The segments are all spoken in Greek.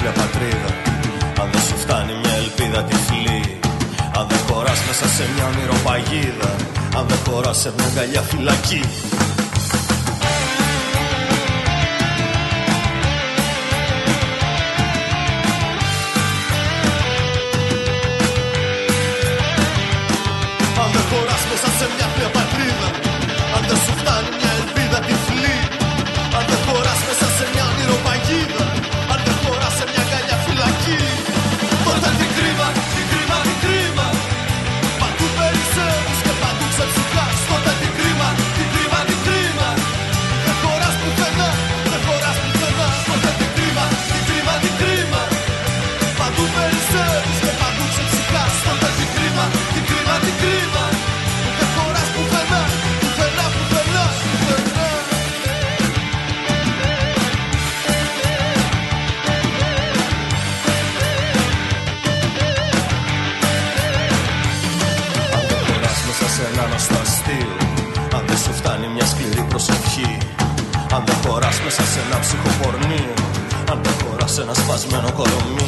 άθλια πατρίδα, αν δεν σου φτάνει μια ελπίδα τυφλή, αν δεν χωράς μέσα σε μια ονειροπαγίδα, αν δεν χωράς σε μια αγκαλιά φυλακή. Αν δεν χωράς μέσα σε μια άθλια πατρίδα, αν δεν σου φτάνει μια ελπίδα τυφλή, αν δεν χωράς μέσα σε μια ονειροπαγίδα, αν δεν χωράς σε μια αγκαλιά φυλακή, τότε τι κρίμα, τι κρίμα, τι κρίμα, παντού περισσεύεις και παντού ξεψυχάς. Τότε τι κρίμα, τι κρίμα, τι κρίμα, δεν χωράς πουθενά, δεν χωράς πουθενά. Τότε τι κρίμα, τι κρίμα, τι κρίμα, παντού περισσεύεις και παντού ξεψυχάς. Τότε τι κρίμα, τι κρίμα, τι κρίμα, δεν χωράς πουθενά, πουθενά, πουθενά, πουθενά. Αν δεν χωράς μέσα σε ένα νοσταστείο, αν δεν σου φτάνει μια σκληρή προσευχή, αν δεν χωράς μέσα σε ένα ψυχοπορνείο, αν δεν χωράς σε ένα σπασμένο κορομί.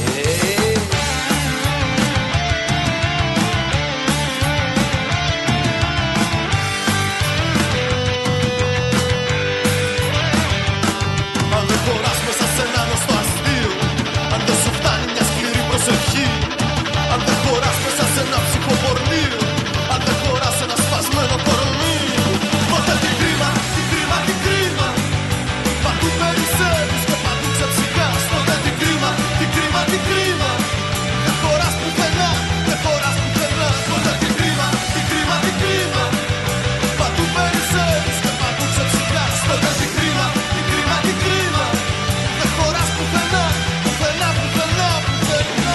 Αν δεν χωράς μέσα σε ένα γνωστό αστείο, αν δεν σου φτάνει μια σκληρή προσευχή, αν δεν χωράς μέσα σε ένα ψυχοπορνείο, αν δεν χωράς σε ένα σπασμένο κορμί, τότε τι κρίμα, τι κρίμα, τι κρίμα, παντού περισσεύεις και παντού ξεψυχάς. Τότε τι κρίμα, τι κρίμα, τι κρίμα, δεν χωράς πουθενά, δεν χωράς πουθενά. Τότε τι κρίμα, τι κρίμα, τι κρίμα, παντού περισσεύεις και παντού ξεψυχάς. Τότε τι κρίμα, τι κρίμα, τι κρίμα, δεν χωράς πουθενά, πουθενά, πουθενά, πουθενά.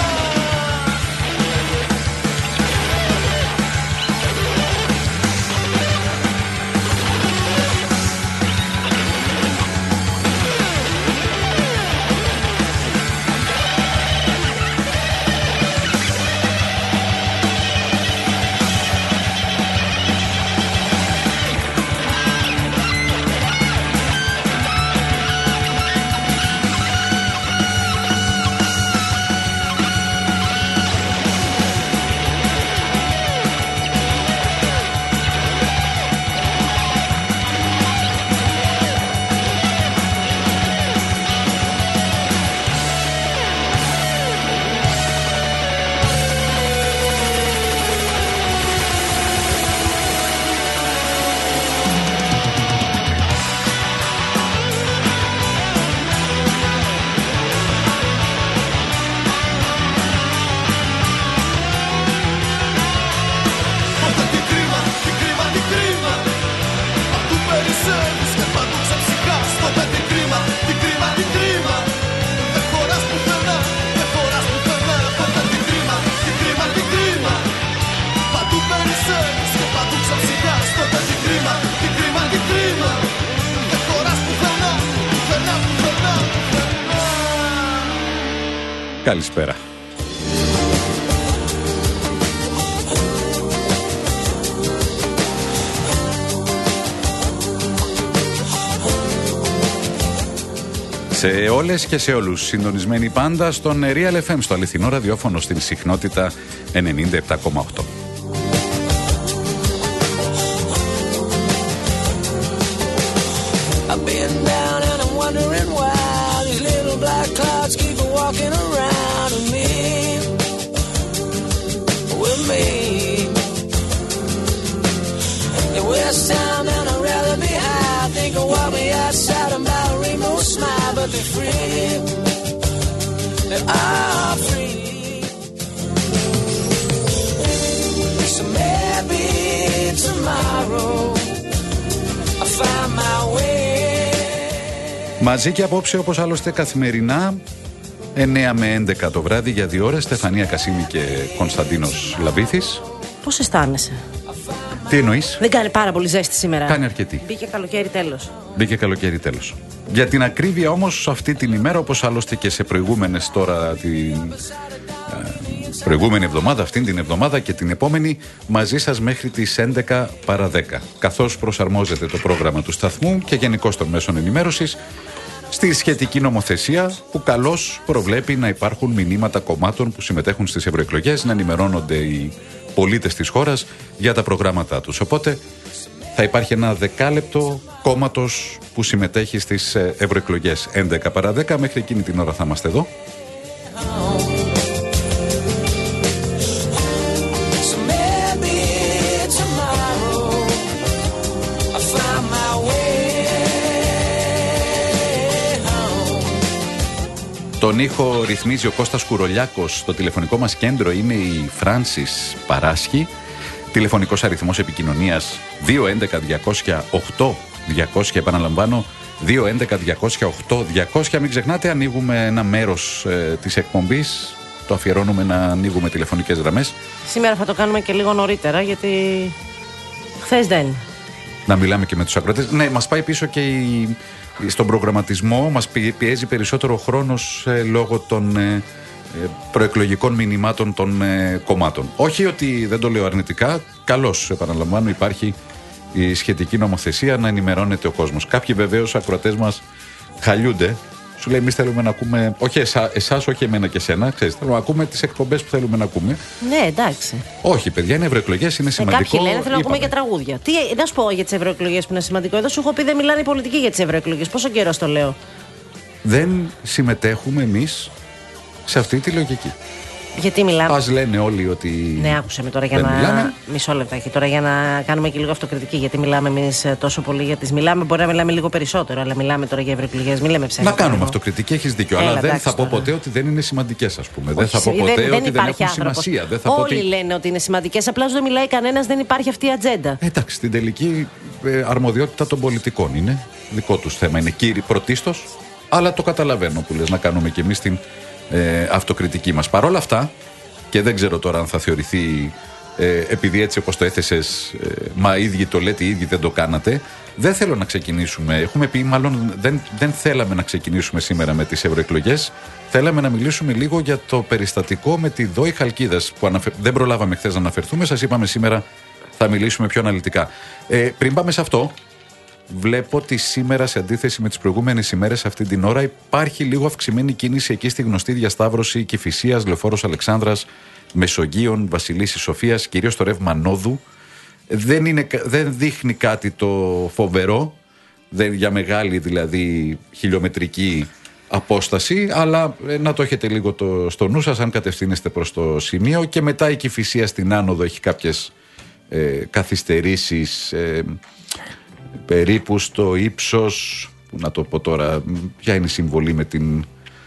Τότε τι κρίμα, τι κρίμα, τι κρίμα, παντού περισσεύεις και παντού ξεψυχάς. Τότε τι κρίμα, τι κρίμα, τι κρίμα, δεν χωράς πουθενά, δεν χωράς πουθενά. Τότε τι κρίμα, τι κρίμα, τι κρίμα, παντού περισσεύεις και παντού ξεψυχάς. Τότε τι κρίμα, τι κρίμα, τι κρίμα, δεν χωράς πουθενά, πουθενά, πουθενά, πουθενά. Καλησπέρα. Σε όλες και σε όλους, συντονισμένοι πάντα στον Real FM, στο αληθινό ραδιόφωνο στην συχνότητα 97,8. I've been down and I'm wondering why these little black clouds keep walking around with me. The west sound and I'd rather be high. Think of what we outside and by a rainbow smile, but be free. They are free. So maybe tomorrow I'll find my way. Μαζί και απόψε, όπως άλλωστε καθημερινά, 9 με 11 το βράδυ για 2 ώρες, Στεφανία Κασίμη και Κωνσταντίνος Λαβίθης. Πώς αισθάνεσαι? Τι εννοείς? Δεν κάνει πάρα πολύ ζέστη σήμερα? Κάνει αρκετή. Μπήκε καλοκαίρι τέλος. Μπήκε καλοκαίρι τέλος. Για την ακρίβεια όμως, αυτή την ημέρα, όπως άλλωστε και σε προηγούμενες τώρα, την προηγούμενη εβδομάδα, αυτήν την εβδομάδα και την επόμενη, μαζί σας μέχρι τις 11 παρά 10. Καθώς προσαρμόζεται το πρόγραμμα του σταθμού και γενικώς των μέσων ενημέρωσης στη σχετική νομοθεσία που καλώς προβλέπει να υπάρχουν μηνύματα κομμάτων που συμμετέχουν στις ευρωεκλογές, να ενημερώνονται οι πολίτες της χώρας για τα προγράμματά τους. Οπότε θα υπάρχει ένα δεκάλεπτο κόμματος που συμμετέχει στις ευρωεκλογές. 11 παρά 10, μέχρι εκείνη την ώρα θα είμαστε εδώ. Τον ήχο ρυθμίζει ο Κώστας Κουρολιάκος. Το τηλεφωνικό μας κέντρο είναι η Φράνσις Παράσχη. Τηλεφωνικός αριθμός επικοινωνίας 211-200-8200. Επαναλαμβάνω, 211-200-8200. Μην ξεχνάτε, ανοίγουμε ένα μέρος της εκπομπής. Το αφιερώνουμε να ανοίγουμε τηλεφωνικές γραμμές. Σήμερα θα το κάνουμε και λίγο νωρίτερα, γιατί χθες δεν. Να μιλάμε και με τους ακροατές. Ναι, μας πάει πίσω και στον προγραμματισμό. Μας πιέζει περισσότερο χρόνος λόγω των προεκλογικών μηνυμάτων των κομμάτων. Όχι ότι δεν το λέω αρνητικά. Καλώς, επαναλαμβάνω, υπάρχει η σχετική νομοθεσία να ενημερώνεται ο κόσμος. Κάποιοι βεβαίως ακροατές μας χαλιούνται. Σου λέει, εμείς θέλουμε να ακούμε, όχι εσάς, όχι εμένα και εσένα, ξέρεις, θέλουμε να ακούμε τις εκπομπές που θέλουμε να ακούμε. Ναι, εντάξει. Όχι, παιδιά, είναι ευρωεκλογές, είναι σημαντικό. Κάποιοι λένε θέλουν να ακούμε και τραγούδια. Τι, να σου πω για τις ευρωεκλογές που είναι σημαντικό. Εδώ σου έχω πει δεν μιλάνε οι πολιτικοί για τις ευρωεκλογές. Πόσο καιρό το λέω. Δεν συμμετέχουμε εμείς σε αυτή τη λογική. Γιατί μιλάμε. Ας λένε όλοι ότι. Ναι, άκουσε με τώρα για να. Μιλάμε. Μισό λεπτάκι τώρα για να κάνουμε και λίγο αυτοκριτική. Γιατί μιλάμε εμείς τόσο πολύ για τις. Μιλάμε, μπορεί να μιλάμε λίγο περισσότερο, αλλά μιλάμε τώρα για ευρωεκλογές. Μην λέμε ψέματα. Να κάνουμε αυτοκριτική, έχεις δίκιο. Έλα, αλλά δεν εντάξει, θα πω τώρα. ποτέ ότι δεν είναι σημαντικές, ας πούμε. Όχι, δεν θα πω ποτέ ότι δεν έχουν άνθρωπος. σημασία. Δεν θα Όλοι πω ότι. λένε ότι είναι σημαντικές. Απλά δεν μιλάει κανένας, δεν υπάρχει αυτή η ατζέντα. Εντάξει, στην τελική αρμοδιότητα των πολιτικών είναι. Δικό τους θέμα είναι πρωτίστως. Αλλά το καταλαβαίνω που λες, να κάνουμε κι εμείς την αυτοκριτική μας. Παρ' όλα αυτά, και δεν ξέρω τώρα αν θα θεωρηθεί επειδή έτσι όπως το έθεσες, μα ίδιοι το λέτε, οι ίδιοι δεν το κάνατε. Δεν θέλω να ξεκινήσουμε. Έχουμε πει, μάλλον δεν θέλαμε να ξεκινήσουμε σήμερα με τις ευρωεκλογές. Θέλαμε να μιλήσουμε λίγο για το περιστατικό με τη Δόη Χαλκίδας που δεν προλάβαμε χθες να αναφερθούμε. Σας είπαμε σήμερα θα μιλήσουμε πιο αναλυτικά. Πριν πάμε σε αυτό, βλέπω ότι σήμερα, σε αντίθεση με τις προηγούμενες ημέρες, αυτή την ώρα υπάρχει λίγο αυξημένη κίνηση εκεί στη γνωστή διασταύρωση Κηφισίας, Λεωφόρος Αλεξάνδρας, Μεσογείων, Βασιλίσσης Σοφίας, κυρίως το ρεύμα Νόδου. Δεν δείχνει κάτι το φοβερό, για μεγάλη δηλαδή χιλιομετρική απόσταση, αλλά να το έχετε λίγο στο νου σας αν κατευθύνεστε προς το σημείο. Και μετά η Κηφισία στην άνοδο έχει κάποιες καθυστερήσεις, περίπου στο ύψος, που να το πω τώρα, ποια είναι η συμβολή με την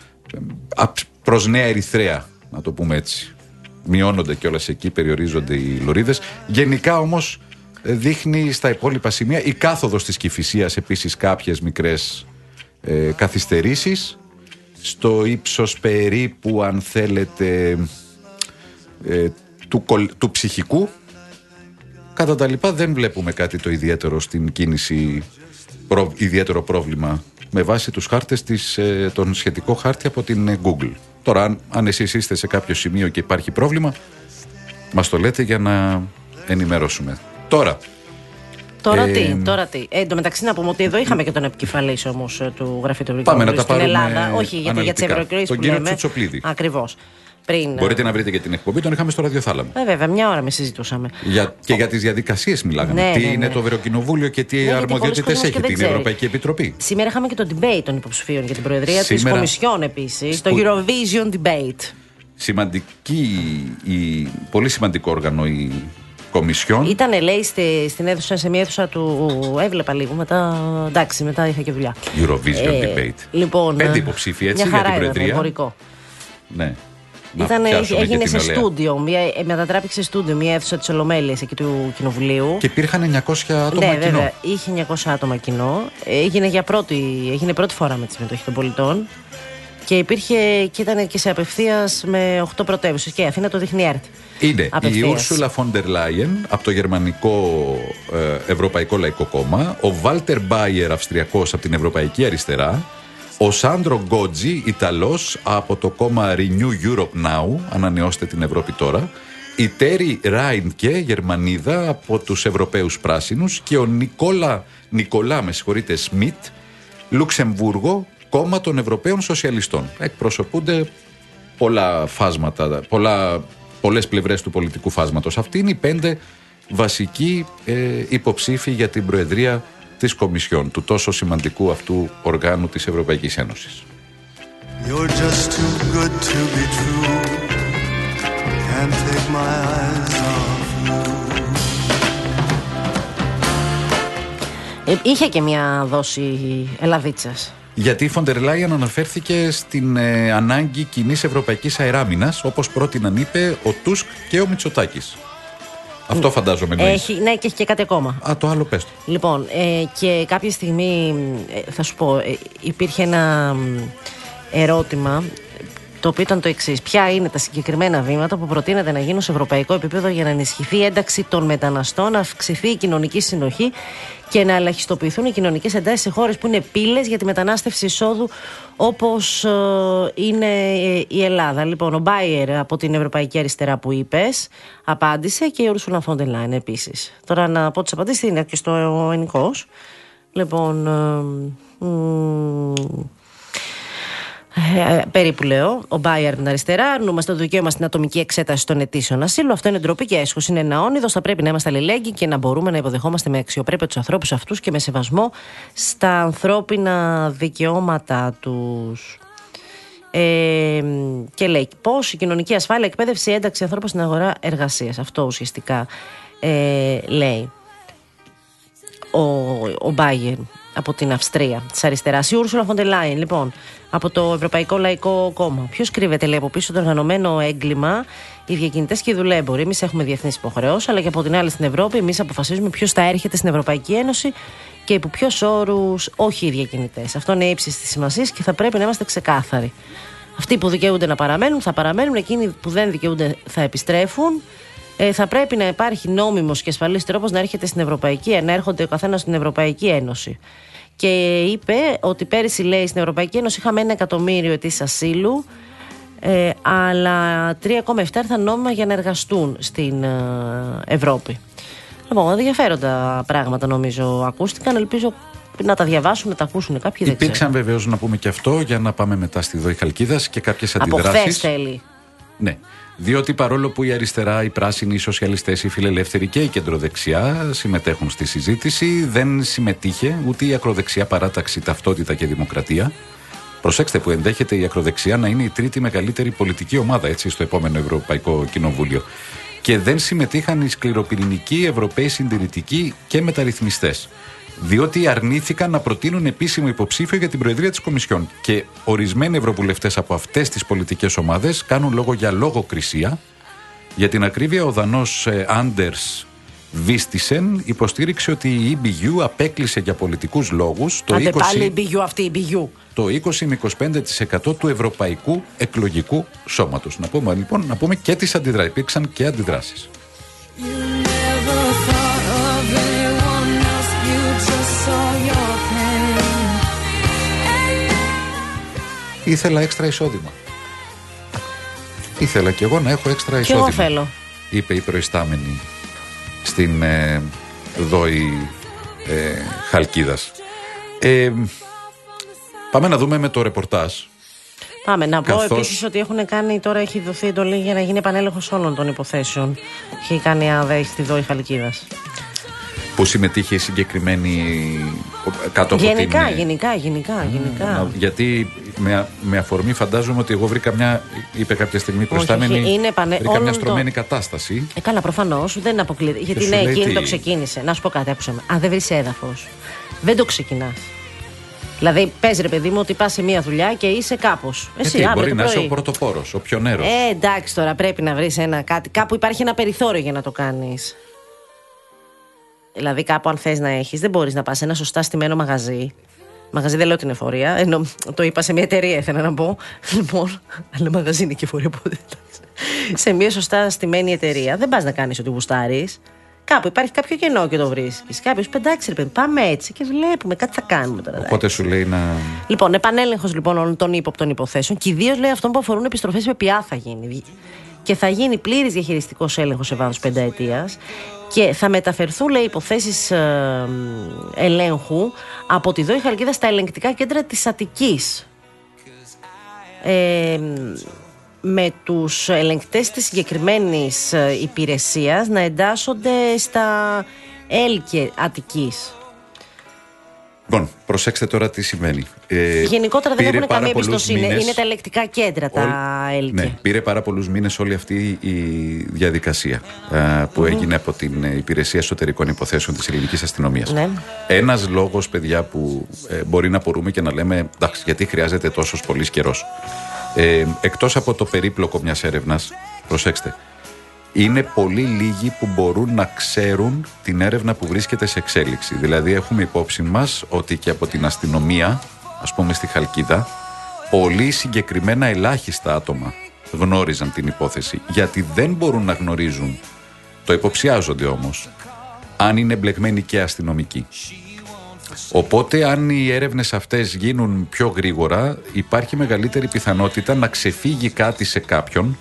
προς Νέα Ερυθρέα, να το πούμε έτσι. Μειώνονται κιόλας εκεί, περιορίζονται οι λωρίδες. Γενικά όμως δείχνει στα υπόλοιπα σημεία η κάθοδος της Κηφισίας επίσης κάποιες μικρές καθυστερήσεις, στο ύψος περίπου, αν θέλετε, του ψυχικού. Κατά τα λοιπά δεν βλέπουμε κάτι το ιδιαίτερο στην κίνηση, ιδιαίτερο πρόβλημα με βάση τους χάρτες τον σχετικό χάρτη από την Google. Τώρα αν εσείς είστε σε κάποιο σημείο και υπάρχει πρόβλημα, μας το λέτε για να ενημερώσουμε. Τώρα τι. Εν τω μεταξύ να πούμε ότι εδώ είχαμε και τον επικεφαλής όμως του Γραφείου του Ευρωπαϊκού στην Ελλάδα. Όχι, γιατί για τις ευρωεκλογές που λέμε. Τσουτσοπλίδη. Ακριβώς. Μπορείτε να βρείτε και την εκπομπή, τον είχαμε στο ραδιοθάλαμο. Βέβαια, μια ώρα με συζητούσαμε. Και για τις διαδικασίες μιλάγαμε. Τι είναι το Ευρωκοινοβούλιο και τι αρμοδιότητες έχει, την Ευρωπαϊκή Επιτροπή. Σήμερα είχαμε και το debate των υποψηφίων για την Προεδρία της Κομισιόν επίσης. Το Eurovision Debate. Πολύ σημαντικό όργανο η Κομισιόν. Ήταν, λέει, σε μια αίθουσα του. Έβλεπα λίγο μετά. Εντάξει, μετά είχα και δουλειά. Eurovision Debate. Λοιπόν, 5 υποψήφοι έτσι για την Προεδρία. Ναι. Έγινε σε στούντιο, μετατράπηκε σε στούντιο μια αίθουσα της Ολομέλειας εκεί του Κοινοβουλίου. Και υπήρχαν 900 άτομα κοινό. Βέβαια, είχε 900 άτομα κοινό. Έγινε πρώτη φορά με τη συμμετοχή των πολιτών. Και ήταν και σε απευθείας με 8 πρωτεύουσες. Και η Αθήνα το δείχνει ΕΡΤ. Είναι η Ούρσουλα Φον ντερ Λάιεν από το γερμανικό Ευρωπαϊκό Λαϊκό Κόμμα, ο Βάλτερ Μπάιερ Αυστριακός από την Ευρωπαϊκή Αριστερά, ο Σάντρο Γκότζι Ιταλός από το κόμμα Renew Europe Now, ανανεώστε την Ευρώπη τώρα, η Τέρι Ράιντκε, Γερμανίδα από τους Ευρωπαίους Πράσινους, και ο Νικολά Σμιτ, Λουξεμβούργο, κόμμα των Ευρωπαίων Σοσιαλιστών. Εκπροσωπούνται πολλά φάσματα, πολλές πλευρές του πολιτικού φάσματος. Αυτοί είναι οι 5 βασικοί υποψήφοι για την Προεδρία της Κομισιόν, του τόσο σημαντικού αυτού οργάνου της Ευρωπαϊκής Ένωσης. You're just too good to be true. Can't take my eyes off you. Είχε και μια δόση ελαδίτσας. Γιατί η Φοντερ Λάιεν αναφέρθηκε στην ανάγκη κοινής ευρωπαϊκής αεράμινας, όπως πρότειναν, είπε, ο Τούσκ και ο Μητσοτάκης. Αυτό φαντάζομαι εννοείς. Ναι, και έχει και κάτι ακόμα. Το άλλο πες το. Λοιπόν, και κάποια στιγμή, θα σου πω, υπήρχε ένα ερώτημα, το οποίο ήταν το εξής: ποια είναι τα συγκεκριμένα βήματα που προτείνεται να γίνουν σε ευρωπαϊκό επίπεδο για να ενισχυθεί η ένταξη των μεταναστών, να αυξηθεί η κοινωνική συνοχή και να ελαχιστοποιηθούν οι κοινωνικές εντάσεις σε χώρες που είναι πύλες για τη μετανάστευση εισόδου, όπως είναι η Ελλάδα. Λοιπόν, ο Μπάιερ από την Ευρωπαϊκή Αριστερά που είπες απάντησε, και η Ursula von der Leyen επίσης. Τώρα να πω τις απαντήσεις, είναι και στο ενικός. Λοιπόν, περίπου λέω, ο Μπάιερ από την αριστερά: αρνούμαστε το δικαίωμα στην ατομική εξέταση των αιτήσεων ασύλου. Αυτό είναι ντροπή και έσχος. Είναι ένα όνειδος. Θα πρέπει να είμαστε αλληλέγγυοι και να μπορούμε να υποδεχόμαστε με αξιοπρέπεια τους ανθρώπους αυτούς και με σεβασμό στα ανθρώπινα δικαιώματα τους. Και λέει πώς η κοινωνική ασφάλεια, εκπαίδευση, ένταξη ανθρώπων στην αγορά εργασίας. Αυτό ουσιαστικά λέει ο Μπάιερ από την Αυστρία, της αριστεράς. Η Ursula von der Leyen, λοιπόν, από το Ευρωπαϊκό Λαϊκό Κόμμα. Ποιος κρύβεται, λέει, από πίσω το οργανωμένο έγκλημα? Οι διακινητές και οι δουλέμποροι. Εμείς έχουμε διεθνείς υποχρεώσεις, αλλά και από την άλλη στην Ευρώπη εμείς αποφασίζουμε ποιος θα έρχεται στην Ευρωπαϊκή Ένωση και υπό ποιους όρους, όχι οι διακινητές. Αυτό είναι ύψης της σημασίας και θα πρέπει να είμαστε ξεκάθαροι. Αυτοί που δικαιούνται να παραμένουν θα παραμένουν, εκείνοι που δεν δικαιούνται θα επιστρέφουν. Θα πρέπει να υπάρχει νόμιμος και ασφαλής τρόπος να έρχονται ο καθένας στην Ευρωπαϊκή Ένωση. Και είπε ότι πέρυσι, λέει, στην Ευρωπαϊκή Ένωση είχαμε 1 εκατομμύριο αιτήσεις ασύλου, αλλά 3,7 ήρθαν νόμιμα για να εργαστούν στην Ευρώπη. Λοιπόν, ενδιαφέροντα πράγματα νομίζω ακούστηκαν. Ελπίζω να τα διαβάσουν, να τα ακούσουν κάποιοι. Υπήρξαν βεβαίως, να πούμε και αυτό, για να πάμε μετά στη Δόη Χαλκίδας, και κάποιες αντιδράσεις. Από χθες θέλει. Ναι. Διότι παρόλο που η αριστερά, οι πράσινοι, οι σοσιαλιστές, οι φιλελεύθεροι και η κεντροδεξιά συμμετέχουν στη συζήτηση, δεν συμμετείχε ούτε η ακροδεξιά παράταξη Ταυτότητα και Δημοκρατία. Προσέξτε που ενδέχεται η ακροδεξιά να είναι η 3η μεγαλύτερη πολιτική ομάδα, έτσι, στο επόμενο Ευρωπαϊκό Κοινοβούλιο. Και δεν συμμετείχαν οι σκληροπυρηνικοί Ευρωπαίοι συντηρητικοί και μεταρρυθμιστές. Διότι αρνήθηκαν να προτείνουν επίσημο υποψήφιο για την Προεδρία της Κομισιόν. Και ορισμένοι ευρωβουλευτές από αυτές τις πολιτικές ομάδες κάνουν λόγο για λογοκρισία. Για την ακρίβεια, ο Δανός Άντερς Βίστισεν υποστήριξε ότι η EBU απέκλεισε για πολιτικούς λόγους το 20 με 25% του ευρωπαϊκού εκλογικού σώματος. Να πούμε λοιπόν, και τις αντιδράσεις. Υπήρξαν και αντιδράσεις. Ήθελα έξτρα εισόδημα. Ήθελα κι εγώ να έχω έξτρα εισόδημα. Και εγώ θέλω. Είπε η προϊστάμενη στην Δόη Χαλκίδας. Πάμε να δούμε με το ρεπορτάζ. Πάμε να πω επίσης ότι έχουν κάνει, τώρα έχει δοθεί εντολή για να γίνει επανέλεγχος όλων των υποθέσεων. Έχει κάνει ΑΔΕ στη Δόη Χαλκίδας. Που συμμετείχε η συγκεκριμένη κάτω από γενικά. Γιατί με αφορμή, φαντάζομαι ότι εγώ βρήκα είπε κάποια στιγμή προϊστάμενη, βρήκα μια στρωμένη κατάσταση. Καλά, προφανώς, δεν αποκλείεται. Γιατί ναι, εκείνη το ξεκίνησε. Να σου πω κάτι, άκουσα με. Αν δεν βρεις έδαφος, δεν το ξεκινάς. Δηλαδή, πες, ρε παιδί μου, ότι πας σε μια δουλειά και είσαι κάπως. Εσύ, μπορεί να είσαι ο πρωτοπόρος, ο πιονέρος. Εντάξει, τώρα πρέπει να βρεις κάτι. Κάπου υπάρχει ένα περιθώριο για να το κάνεις. Δηλαδή, κάπου αν θες να έχεις, δεν μπορείς να πας σε ένα σωστά στημένο μαγαζί. Μαγαζί δεν λέω την εφορία. Το είπα σε μια εταιρεία, ήθελα να πω. Λοιπόν, αλλά μαγαζί είναι και εφορία, οπότε. Σε μια σωστά στημένη εταιρεία δεν πας να κάνεις ό,τι γουστάρεις. Κάπου υπάρχει κάποιο κενό και το βρίσκεις. Κάποιος πεντάξει, ρε παιδί, πάμε έτσι και βλέπουμε, κάτι θα κάνουμε τώρα. Οπότε σου λέει να. Λοιπόν, επανέλεγχος λοιπόν όλων των ύποπτων υποθέσεων και ιδίως λέει αυτών που αφορούν επιστροφές με ΠΙΑ θα γίνει. και θα γίνει πλήρης διαχειριστικός έλεγχος σε βάθος 5 ετίας και θα μεταφερθούν, λέει, υποθέσεις ελέγχου από τη ΔΟΗ Χαλκίδα στα ελεγκτικά κέντρα της Αττικής. Με τους ελεγκτές της συγκεκριμένης υπηρεσίας να εντάσσονται στα ΕΛΚΕ Αττικής. Λοιπόν, προσέξτε τώρα τι συμβαίνει. Γενικότερα δεν έχουν καμία εμπιστοσύνη. Είναι τα ελεγκτικά κέντρα τα ΕΛΚΕ. Ναι, πήρε πάρα πολλούς μήνες όλη αυτή η διαδικασία που έγινε από την Υπηρεσία Εσωτερικών Υποθέσεων της Ελληνικής Αστυνομίας. Ναι. Ένας λόγος, παιδιά, που μπορεί να μπορούμε και να λέμε εντάξει, γιατί χρειάζεται τόσος πολύς καιρός. Εκτός από το περίπλοκο μιας έρευνας, προσέξτε, είναι πολύ λίγοι που μπορούν να ξέρουν την έρευνα που βρίσκεται σε εξέλιξη. Δηλαδή έχουμε υπόψη μας ότι και από την αστυνομία, ας πούμε στη Χαλκίδα, πολύ συγκεκριμένα ελάχιστα άτομα γνώριζαν την υπόθεση. Γιατί δεν μπορούν να γνωρίζουν, το υποψιάζονται όμως, αν είναι εμπλεγμένοι και αστυνομικοί. Οπότε αν οι έρευνες αυτές γίνουν πιο γρήγορα, υπάρχει μεγαλύτερη πιθανότητα να ξεφύγει κάτι σε κάποιον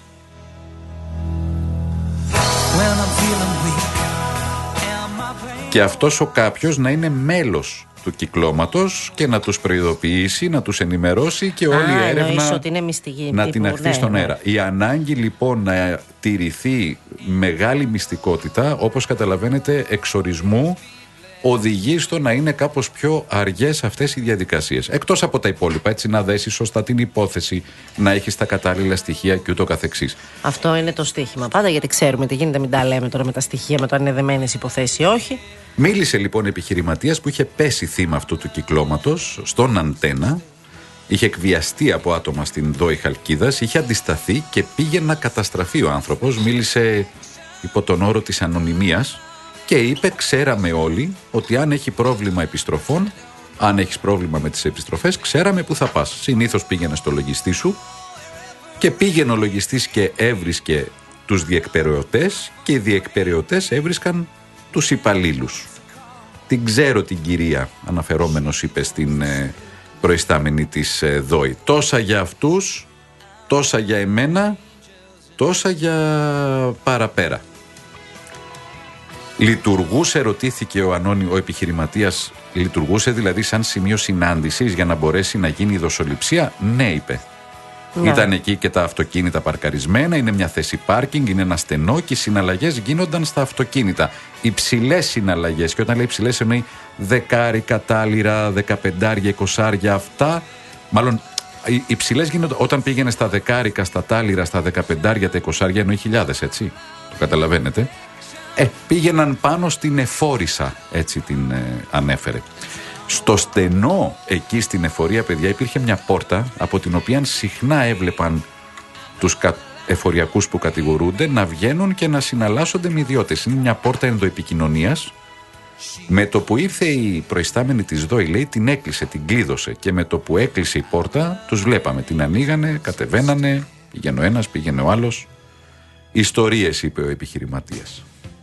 και αυτός ο κάποιος να είναι μέλος του κυκλώματος και να τους προειδοποιήσει, να τους ενημερώσει και όλη η έρευνα ότι είναι μυστική, να την αρθεί στον αέρα. Η ανάγκη λοιπόν να τηρηθεί μεγάλη μυστικότητα, όπως καταλαβαίνετε, εξορισμού οδηγεί στο να είναι κάπως πιο αργές αυτές οι διαδικασίες. Εκτός από τα υπόλοιπα, έτσι, να δέσεις σωστά την υπόθεση, να έχεις τα κατάλληλα στοιχεία και ούτω καθεξής. Αυτό είναι το στοίχημα. Πάντα γιατί ξέρουμε τι γίνεται, μην τα λέμε τώρα με τα στοιχεία, με το αν είναι δεμένες υποθέσεις ή όχι. Μίλησε λοιπόν επιχειρηματίας που είχε πέσει θύμα αυτού του κυκλώματος στον Αντένα, είχε εκβιαστεί από άτομα στην ΔΟΗ Χαλκίδας, είχε αντισταθεί και πήγε να καταστραφεί ο άνθρωπος. Μίλησε υπό τον όρο της ανωνυμίας και είπε: ξέραμε όλοι ότι αν έχει πρόβλημα επιστροφών, αν έχεις πρόβλημα με τις επιστροφές, ξέραμε που θα πας. Συνήθως πήγαινε στο λογιστή σου και πήγαινε ο λογιστής και έβρισκε τους διεκπεραιωτές και οι διεκπεραιωτές έβρισκαν τους υπαλλήλους. Την ξέρω την κυρία, αναφερόμενος είπε στην προϊστάμενη της ΔΟΗ. Τόσα για αυτούς, τόσα για εμένα, τόσα για παραπέρα. Λειτουργούσε, ρωτήθηκε ο επιχειρηματίας, λειτουργούσε δηλαδή σαν σημείο συνάντησης για να μπορέσει να γίνει η δοσοληψία? Ναι, είπε. Ναι. Ήταν εκεί και τα αυτοκίνητα παρκαρισμένα, είναι μια θέση πάρκινγκ, είναι ένα στενό και οι συναλλαγές γίνονταν στα αυτοκίνητα. Υψηλές συναλλαγές, και όταν λέει υψηλές εννοεί δεκάρικα, τάλιρα, 15, 20, αυτά. Μάλλον υψηλές γίνονταν όταν πήγαινε στα δεκάρικα, στα τάλιρα, στα 15, τα 20, εννοεί χιλιάδες, έτσι. Το καταλαβαίνετε. Πήγαιναν πάνω στην εφόρισσα, έτσι την ανέφερε. Στο στενό εκεί στην εφορία, παιδιά, υπήρχε μια πόρτα από την οποία συχνά έβλεπαν τους εφοριακούς που κατηγορούνται να βγαίνουν και να συναλλάσσονται με ιδιώτες. Είναι μια πόρτα ενδοεπικοινωνίας. Με το που ήρθε η προϊστάμενη της ΔΟΗ, λέει, την έκλεισε, την κλείδωσε, και με το που έκλεισε η πόρτα τους βλέπαμε, την ανοίγανε, κατεβαίνανε, πήγαινε ο ένας, πήγαινε ο άλλος. Ιστορίες, είπε ο επιχειρηματίας.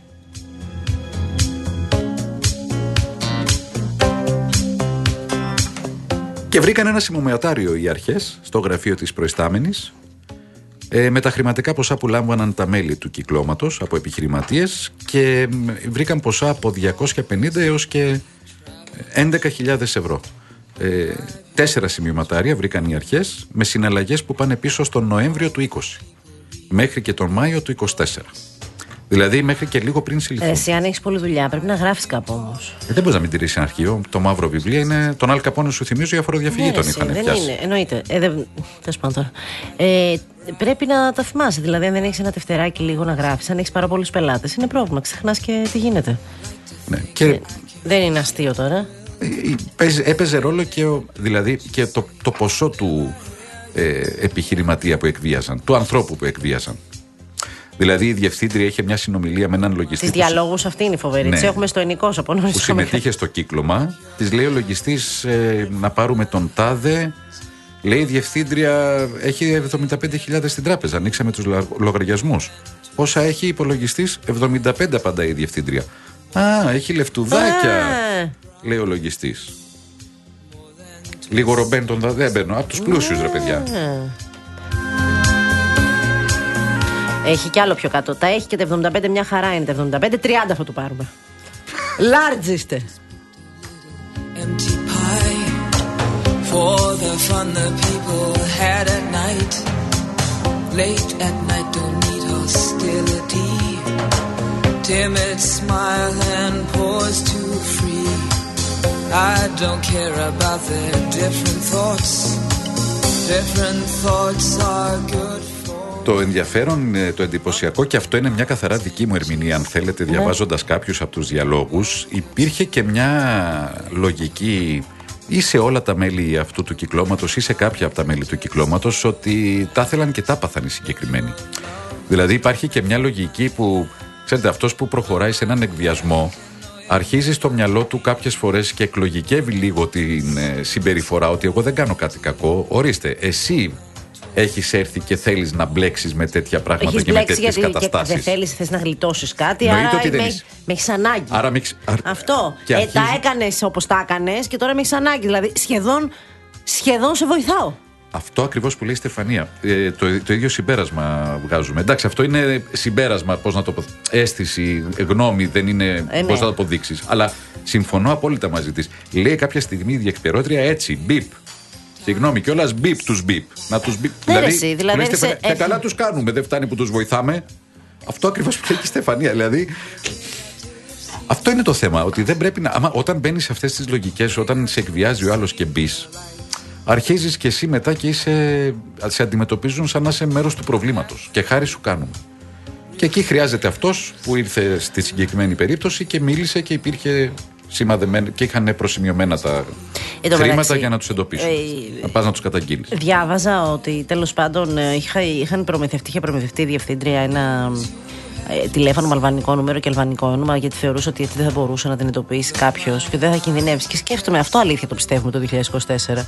Και βρήκαν ένα σημειωματάριο οι αρχές στο γραφείο της προϊστάμενης με τα χρηματικά ποσά που λάμβαναν τα μέλη του κυκλώματος από επιχειρηματίες, και βρήκαν ποσά από 250 έως και 11.000 ευρώ. 4 σημειωματάρια βρήκαν οι αρχές με συναλλαγές που πάνε πίσω στον Νοέμβριο του 20 μέχρι και τον Μάιο του 24. Δηλαδή μέχρι και λίγο πριν συλληφθούν. Εσύ, αν έχεις πολλή δουλειά, πρέπει να γράφεις κάπου όμως. Δεν μπορείς να μην τηρήσεις ένα αρχείο. Το μαύρο βιβλίο είναι. Τον Αλ Καπόνε, σου θυμίζω, η αφοροδιαφυγή τον είχαν πιάσει. Δεν είναι, εννοείται. Τέλος πάντων. Πρέπει να τα θυμάσαι. Δηλαδή, αν δεν έχεις ένα τευτεράκι λίγο να γράφεις, αν έχεις πάρα πολλούς πελάτες, είναι πρόβλημα. Ξεχνάς και τι γίνεται. Ναι, και δεν είναι αστείο τώρα. Έπαιζε ρόλο δηλαδή και το ποσό του επιχειρηματία που εκβίαζαν, του ανθρώπου που εκβίαζαν. Δηλαδή η διευθύντρια είχε μια συνομιλία με έναν λογιστή. Τις διαλόγους αυτή είναι η φοβερή. Ναι. Τις έχουμε στο ενικός από νωρίς. Που συμμετείχε στο κύκλωμα. Της λέει ο λογιστής να πάρουμε τον τάδε. Λέει η διευθύντρια έχει 75.000 στην τράπεζα. Ανοίξαμε τους λογαριασμούς. Πόσα έχει υπολογιστής? 75, απαντάει η διευθύντρια. Α, έχει λεφτουδάκια, λέει ο λογιστής. Λίγο ρομπέν τον δεν μπαίνω. Από τους πλούσιους, ρε παιδιά. Έχει κι άλλο πιο κάτω. Τα έχει και τα 75, μια χαρά είναι τα 75. 30 θα το πάρουμε. Large είστε. Empty pie for the fun the people had at night. Late at night don't need hostility. Timid smile and pause too free. I don't care about their different thoughts. Different thoughts are good. Το ενδιαφέρον, το εντυπωσιακό, και αυτό είναι μια καθαρά δική μου ερμηνεία, αν θέλετε, διαβάζοντας κάποιους από τους διαλόγους, υπήρχε και μια λογική ή σε όλα τα μέλη αυτού του κυκλώματος ή σε κάποια από τα μέλη του κυκλώματος ότι τα ήθελαν και τα πάθαν οι συγκεκριμένοι. Δηλαδή υπάρχει και μια λογική που, ξέρετε, αυτός που προχωράει σε έναν εκβιασμό αρχίζει στο μυαλό του κάποιες φορές και εκλογικεύει λίγο την συμπεριφορά ότι εγώ δεν κάνω κάτι κακό. Ορίστε, εσύ έχεις έρθει και θέλεις να μπλέξεις με τέτοια πράγματα. Έχεις και με τέτοιες καταστάσεις. Δεν θέλεις, θες να γλιτώσεις κάτι, άρα με έχεις ανάγκη. Αυτό. Τα έκανες όπως τα έκανες και τώρα με έχεις ανάγκη. Δηλαδή σχεδόν σε βοηθάω. Αυτό ακριβώς που λέει η Στεφανία. Το ίδιο συμπέρασμα βγάζουμε. Εντάξει, αυτό είναι συμπέρασμα, πώς να το πω. Αίσθηση, γνώμη, δεν είναι πώς να το αποδείξεις. Αλλά συμφωνώ απόλυτα μαζί της. Λέει κάποια στιγμή η διεκπαιρώτρια έτσι, μπιπ. Συγγνώμη, κιόλας μπιπ τους μπιπ. Να τους μπιπ. Δηλαδή καλά τους κάνουμε, δεν φτάνει που τους βοηθάμε. Αυτό ακριβώς που λέει και η Στεφανία. Δηλαδή, αυτό είναι το θέμα. Ότι δεν πρέπει να. Όταν μπαίνεις σε αυτές τις λογικές, όταν σε εκβιάζει ο άλλος και μπεις, αρχίζεις και εσύ μετά και σε αντιμετωπίζουν σαν να είσαι μέρος του προβλήματος. Και χάρη σου κάνουμε. Και εκεί χρειάζεται αυτός που ήρθε στη συγκεκριμένη περίπτωση και μίλησε και υπήρχε σημαδεμένο και είχαν προσημειωμένα τα χρήματα για να τους εντοπίσουν. Να πας να τους καταγγείλεις. Διάβαζα ότι τέλος πάντων είχε προμηθευτεί η διευθύντρια ένα τηλέφωνο με αλβανικό νούμερο και αλβανικό όνομα, γιατί θεωρούσε ότι έτσι δεν θα μπορούσε να την εντοπίσει κάποιος και δεν θα κινδυνεύσει. Και σκέφτομαι, αυτό αλήθεια το πιστεύουμε το 2024.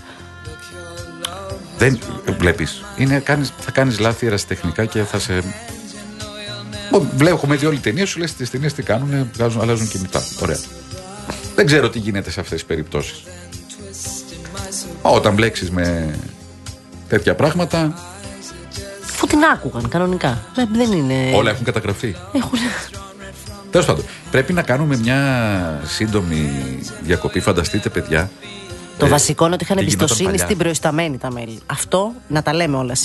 Δεν βλέπεις. Θα κάνεις λάθη ερασιτεχνικά και θα σε. Βλέπουμε δει όλη ταινία, σου λες τις ταινίες τι κάνουν, αλλάζουν κινητά. Ωραία. Δεν ξέρω τι γίνεται σε αυτές τις περιπτώσεις. Όταν μπλέξεις με τέτοια πράγματα. Αφού την άκουγαν κανονικά. Δεν είναι. Όλα έχουν καταγραφεί. Τέλος πάντων, πρέπει να κάνουμε μια σύντομη διακοπή. Φανταστείτε, παιδιά. Το βασικό είναι ότι είχαν εμπιστοσύνη στην προϊσταμένη τα μέλη. Αυτό να τα λέμε όλα.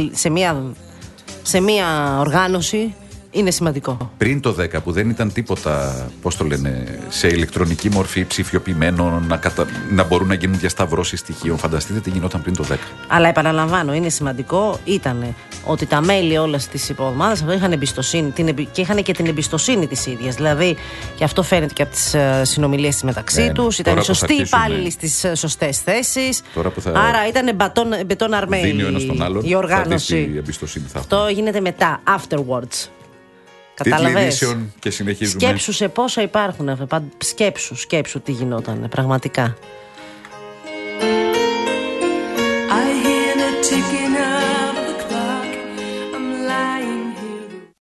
Σε μία οργάνωση είναι σημαντικό. Πριν το 10 που δεν ήταν τίποτα, πώς το λένε, σε ηλεκτρονική μορφή, ψηφιοποιημένο, να μπορούν να γίνουν διασταυρώσεις στοιχείων. Φανταστείτε τι γινόταν πριν το 10. Αλλά επαναλαμβάνω, είναι σημαντικό ήταν ότι τα μέλη όλες της υπομάδας αυτό είχαν εμπιστοσύνη και είχαν και την εμπιστοσύνη της ίδιας. Δηλαδή, και αυτό φαίνεται και από τις συνομιλίες μεταξύ τους. Ήταν σωστοί υπάλληλοι στις σωστές θέσεις. Άρα ήταν μπετόν αρμέ η οργάνωση. Αυτό γίνεται μετά, afterwards. Τίτλοι και συνεχίζουμε. Σκέψου σε πόσα υπάρχουν. Σκέψου τι γινόταν πραγματικά.